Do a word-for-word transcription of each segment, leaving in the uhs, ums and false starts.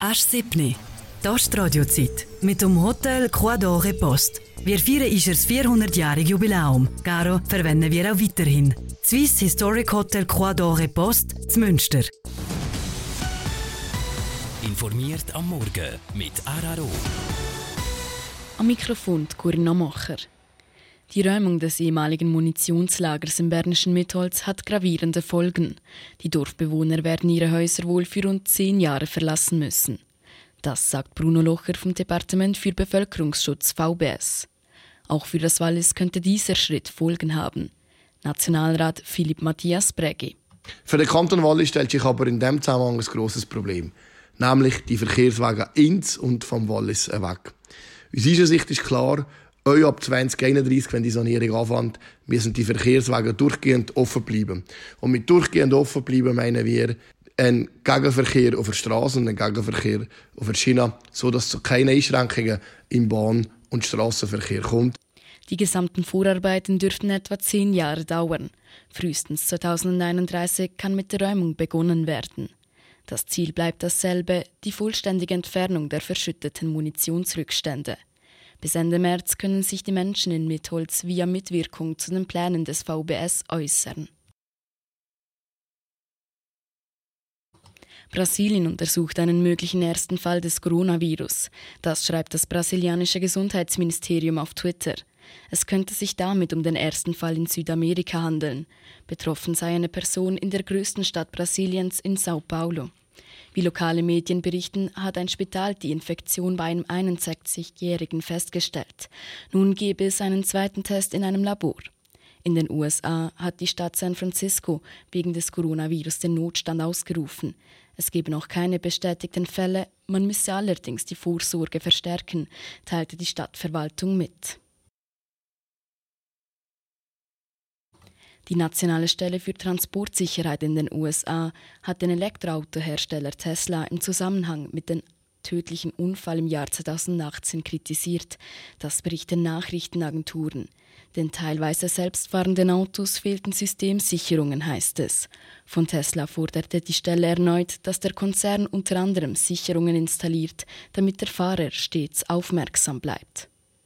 Asch siebni. Das ist die Radiozeit mit dem Hotel Croix d'Or Post. Wir feiern unser vierhundertjähriges Jubiläum. Garo verwenden wir auch weiterhin. Swiss Historic Hotel Croix d'Or Post zu Münster. Informiert am Morgen mit R R O. Am Mikrofon Corinna Macher. Die Räumung des ehemaligen Munitionslagers im bernischen Mitholz hat gravierende Folgen. Die Dorfbewohner werden ihre Häuser wohl für rund zehn Jahre verlassen müssen. Das sagt Bruno Locher vom Departement für Bevölkerungsschutz V B S. Auch für das Wallis könnte dieser Schritt Folgen haben. Nationalrat Philipp Matthias Brägi. Für den Kanton Wallis stellt sich aber in diesem Zusammenhang ein grosses Problem. Nämlich die Verkehrswege ins und vom Wallis weg. Aus unserer Sicht ist klar, auch ab zwanzig einunddreißig, wenn die Sanierung anfängt, müssen die Verkehrswege durchgehend offen bleiben. Und mit durchgehend offen bleiben meinen wir einen Gegenverkehr auf der Straße und einen Gegenverkehr auf der Schiene, sodass es zu keinen Einschränkungen im Bahn- und Strassenverkehr kommt. Die gesamten Vorarbeiten dürften etwa zehn Jahre dauern. Frühestens zweitausendeinunddreißig kann mit der Räumung begonnen werden. Das Ziel bleibt dasselbe, die vollständige Entfernung der verschütteten Munitionsrückstände. Bis Ende März können sich die Menschen in Mitholz via Mitwirkung zu den Plänen des V B S äußern. Brasilien untersucht einen möglichen ersten Fall des Coronavirus. Das schreibt das brasilianische Gesundheitsministerium auf Twitter. Es könnte sich damit um den ersten Fall in Südamerika handeln. Betroffen sei eine Person in der größten Stadt Brasiliens in Sao Paulo. Wie lokale Medien berichten, hat ein Spital die Infektion bei einem einundsechzigjährigen festgestellt. Nun gebe es einen zweiten Test in einem Labor. In den U S A hat die Stadt San Francisco wegen des Coronavirus den Notstand ausgerufen. Es gebe noch keine bestätigten Fälle, man müsse allerdings die Vorsorge verstärken, teilte die Stadtverwaltung mit. Die Nationale Stelle für Transportsicherheit in den U S A hat den Elektroautohersteller Tesla im Zusammenhang mit dem tödlichen Unfall im Jahr zweitausendachtzehn kritisiert. Das berichten Nachrichtenagenturen. Den teilweise selbstfahrenden Autos fehlten Systemsicherungen, heißt es. Von Tesla forderte die Stelle erneut, dass der Konzern unter anderem Sicherungen installiert, damit der Fahrer stets aufmerksam bleibt.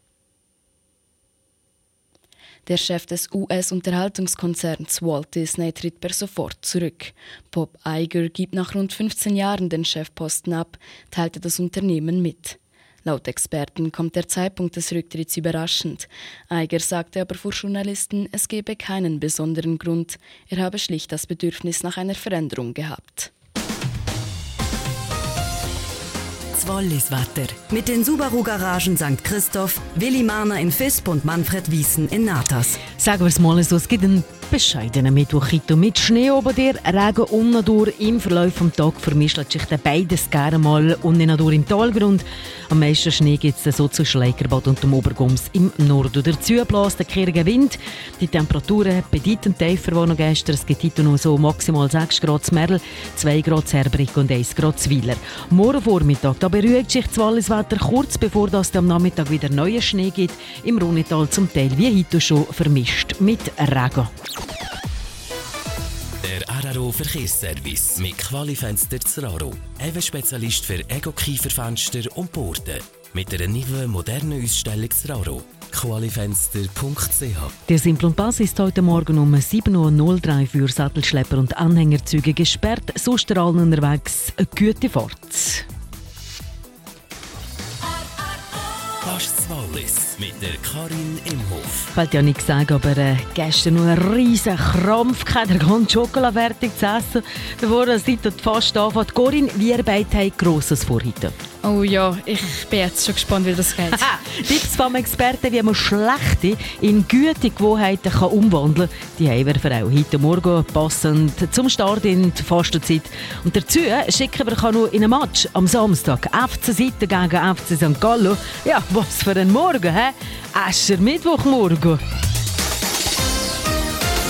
Der Chef des U S-Unterhaltungskonzerns Walt Disney tritt per sofort zurück. Bob Iger gibt nach rund fünfzehn Jahren den Chefposten ab, teilte das Unternehmen mit. Laut Experten kommt der Zeitpunkt des Rücktritts überraschend. Iger sagte aber vor Journalisten, es gebe keinen besonderen Grund. Er habe schlicht das Bedürfnis nach einer Veränderung gehabt. Walliswetter. Mit den Subaru-Garagen Sankt Christoph, Willi Mahner in Visp und Manfred Wiesen in Natas. Sagen wir es mal so, es gibt einen bescheidenen Mittwoch mit Schnee oben dir, Regen unten durch. Im Verlauf des Tages vermischt sich dann beides gerne mal unten durch im Talgrund. Am meisten Schnee gibt es so zu Schleikerbad und dem Obergums im Norden. Dazu bläst der kehriger Wind. Die Temperaturen bedeutend tiefer als noch gestern. Es gibt heute noch so maximal sechs Grad zu Merl, zwei Grad zu Herbrich und eins Grad zu Weiler. Morgen Vormittag da beruhigt sich das Walliswetter kurz bevor es am Nachmittag wieder neuen Schnee gibt. Im Rhonital zum Teil wie heute schon vermischt mit Regen. Der R R O Verkehrsservice mit Qualifenster Zraro. Ein Spezialist für Ego-Kieferfenster und Borden. Mit einer neuen, modernen Ausstellung Zraro. qualifenster punkt c h. Der Simplon Pass ist heute Morgen um sieben Uhr null drei für Sattelschlepper und Anhängerzüge gesperrt. Sonst allen unterwegs eine gute Fahrt. Fast Wallis mit der Karin Imhoff. Ich wollte ja nicht sagen, aber äh, gestern noch einen riesen Krampf gehabt, der ganze Schokolade fertig zu essen, bevor das heute fast anfängt. Corinne, wir beide haben Grosses vor heute. Oh ja, ich bin jetzt schon gespannt, wie das geht. Tipps vom Experten, wie man schlechte in gute Gewohnheiten kann umwandeln kann, die haben wir für auch heute Morgen passend zum Start in die Fastenzeit. Und dazu schicken wir noch in einem Match am Samstag F C Sitten gegen F C Sankt Gallen. Ja, was für ein Morgen, hä? Ascher Mittwochmorgen.